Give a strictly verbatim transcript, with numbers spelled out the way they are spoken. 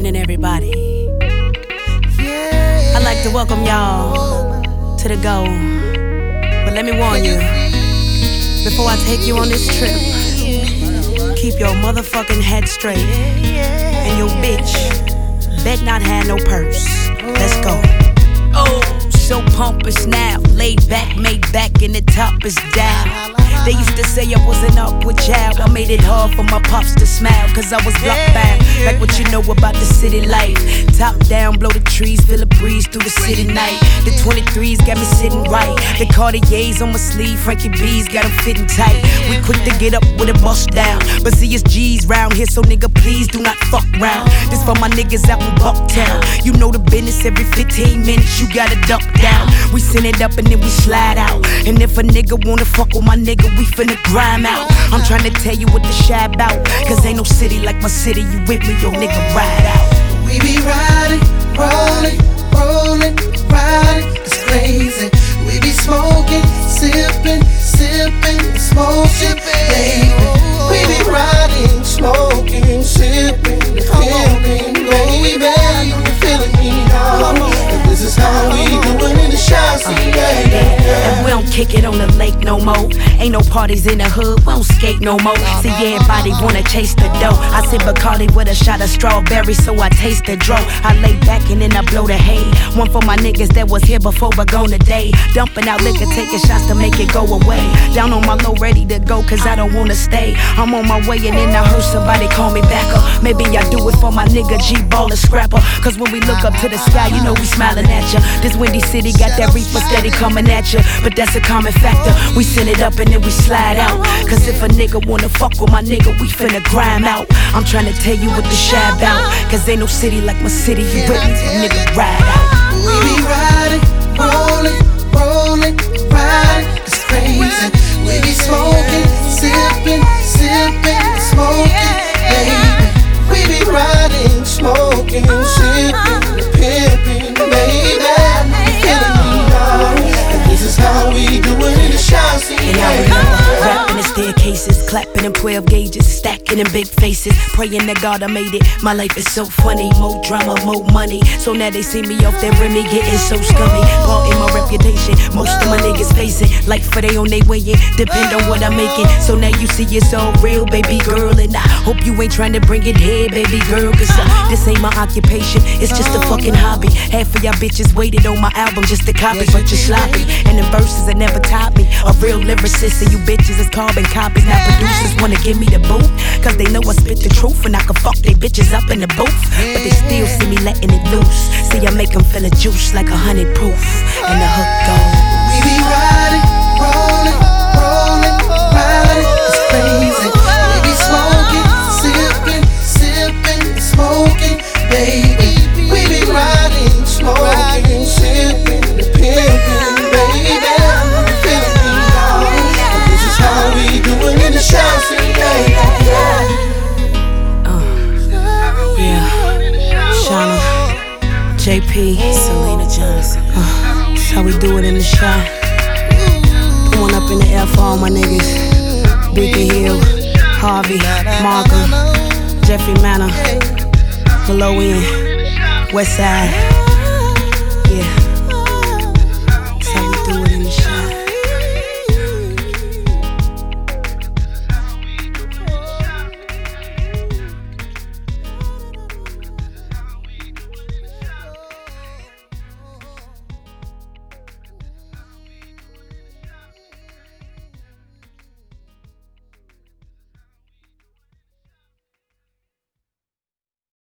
evening, everybody. I'd like to welcome y'all to the Go. But let me warn you, before I take you on this trip, keep your motherfucking head straight. And your bitch bet not have no purse. Let's go. Oh, so pompous now, laid back, made back, and the top is down. They used to say I wasn't up with y'all. I made it hard for my pops to smile, cause I was blockbound. Like what you know about the city life. Top down, blow the trees, feel a breeze through the city night. The twenty-threes got me sitting right. The Cartiers on my sleeve, Frankie B's got them fitting tight. We quick to get up with a bust down, but see it's G's round here, so nigga please do not fuck round. This for my niggas out in Bucktown. You know the business, every fifteen minutes you gotta duck down. We send it up and then we slide out. And if a nigga wanna fuck with my nigga, we finna grime out. I'm tryna tell you what the shy about, cause ain't no city like my city. You with me, yo nigga, ride out. We be riding, rolling, rolling, riding, it's crazy. We be smoking, sipping, sipping, smoking, baby. We be riding, smoking, sipping, pimping, baby. You feeling me now? And this is how we do it in the shop, see, baby. And we don't kick it on the lake no more. Ain't no parties in the hood, we don't skate no more. See, everybody wanna chase the dough. I sip Bacardi with a shot of strawberry, so I taste the dro. I lay back and then I blow the hay. One for my niggas that was here before but gone today. Dumping out liquor, taking shots to make it go away. Down on my low, ready to go, cause I don't wanna stay. I'm on my way and then I heard somebody call me back up. Maybe I do it for my nigga G-Ball and Scrapper. Cause when we look up to the sky, you know we smiling at ya. This Windy City got that reefer steady coming at ya. But that's a common factor. We send it up and then we slide out. Cause if a nigga wanna fuck with my nigga, we finna grime out. I'm tryna tell you what the shy about, cause ain't no city like my city. You with me, nigga, ride out. We be riding, rolling, rolling, riding, it's crazy. We be smoking, sipping, sipping, smoking, baby. We be riding, smoking, sipping, pimping, baby. You feeling me now? And this is how we do it in the shop, see, and I remember rapping in staircases, clapping in twelve gauges, stacking in big faces, praying that God I made it. My life is so funny, more drama, more money. So now they see me off that Remy getting so scummy. Part in my reputation, most of my niggas facing life for they on they way in, depend on what I'm making. So now you see it's all real, baby girl, and I hope you ain't trying to bring it here, baby girl, cause uh, this ain't my occupation, it's just a fucking hobby. Half of y'all bitches waited on my album just to copy, but you're sloppy. And the verses that never taught me, a real lyricist, and you bitches is carbon copies. Now producers wanna give me the boot, cause they know I spit the truth and I can fuck they bitches up in the booth. But they still see me letting it loose. See I make them feel a juice like a hundred proof. And the hook goes. We be riding, rolling, rolling, riding, it's crazy. We be smoking, sipping, sipping, smoking, baby. We be riding, smoking, sipping, pimping, baby. You feeling me now? And this is how we do it in the shop, see, baby. J P, Selena Johnson. Uh, that's how we do it in the shop. Put one up in the air for all my niggas. Beacon Hill, Harvey, Markham, Jeffrey Manor, Below End, West Side.